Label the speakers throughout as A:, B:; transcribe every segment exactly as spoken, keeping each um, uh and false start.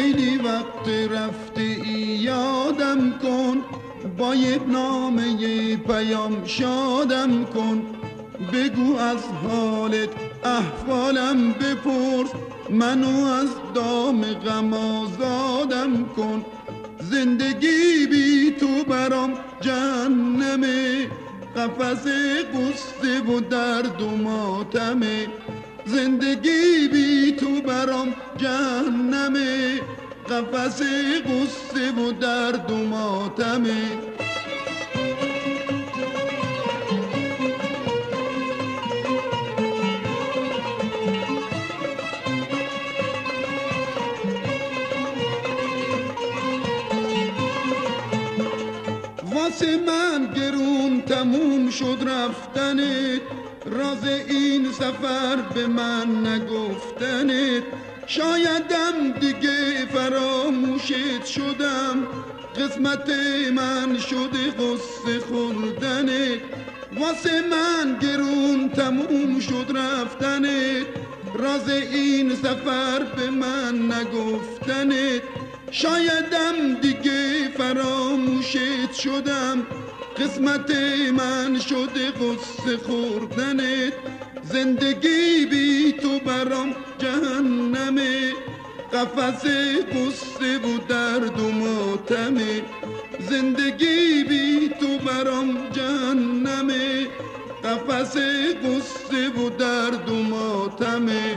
A: خیلی وقت رفته ای یادم کن، با یک نامه پیام شادم کن. بگو از حالت احوالم بپرس، منو از دام غم آزادم کن. زندگی بی تو برام جهنمه، قفس قصه و درد و ماتمه. زندگی بی تو برام جهنمه، قفس قصه و درد و ماتمه. واسه من گرون تموم شد رفتنت، راز این سفر به من نگفتنت. شایدم دیگه فراموشت شدم، قسمت من شده غصه خوردنت. واسه من گرون تموم شد رفتنت، راز این سفر به من نگفتنت. شایدم دیگه فراموشت شدم، قسمت من شده غصه خوردنت. زندگی بی تو برام جهنمه، قفس غصه و درد و ماتمه. زندگی بی تو برام جهنمه، قفس غصه و درد و ماتمه.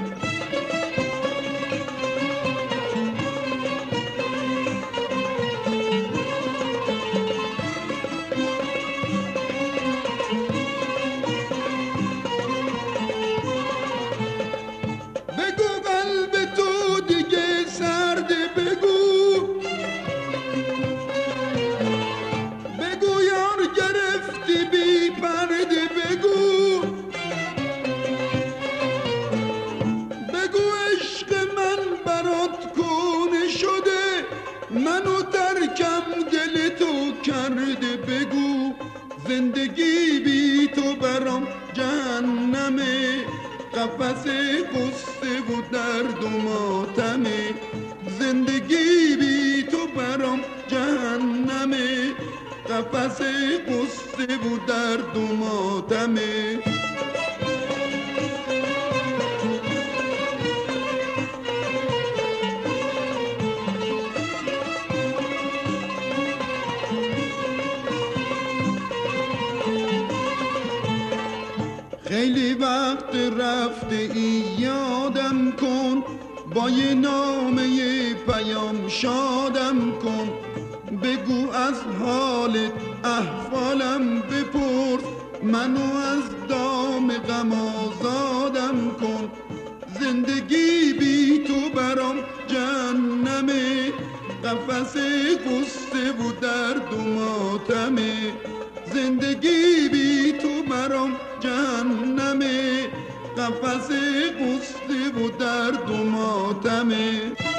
A: منو ترکم دل تو کرده بگو. زندگی بی تو برام جهنمه، قفس قصه و درد و ماتمه. زندگی بی تو برام جهنمه، قفس قصه و درد و ماتمه. خیلی وقت رفته ای یادم کن، با یه نامه پیام شادم کن. بگو از حالت احوالم بپرس، منو از دام غم آزادم کن. زندگی بی تو برام جهنمه، قفس قصه و درد و ماتمه. زندگی بی تو برام جهنمه، قفس قصه و درد و ماتمه.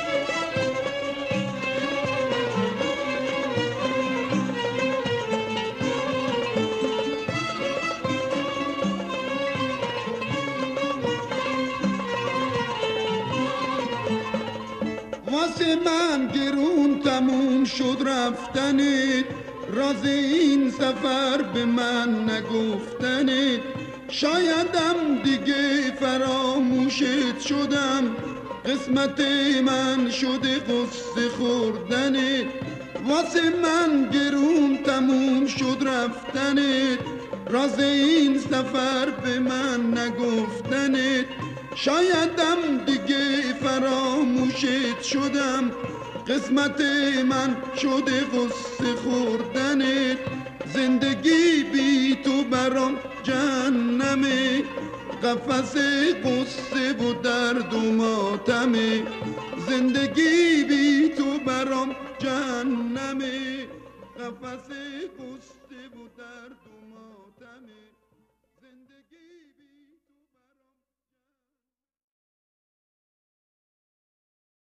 A: واسه من گرون تموم شد رفتنت، راز این سفر به من نگفتنت. شایدم دیگه فراموشت شدم، قسمت من شده غصه خوردنت. واسه من گرون تموم شد رفتنت، راز این سفر به من نگفتنت. شایدم دیگه فراموشت شدم، قسمت من شده غصه خوردنت. زندگی بی تو برام جهنمه، قفس قصه و درد و ماتمه. زندگی بی تو برام جهنمه، قفس قصه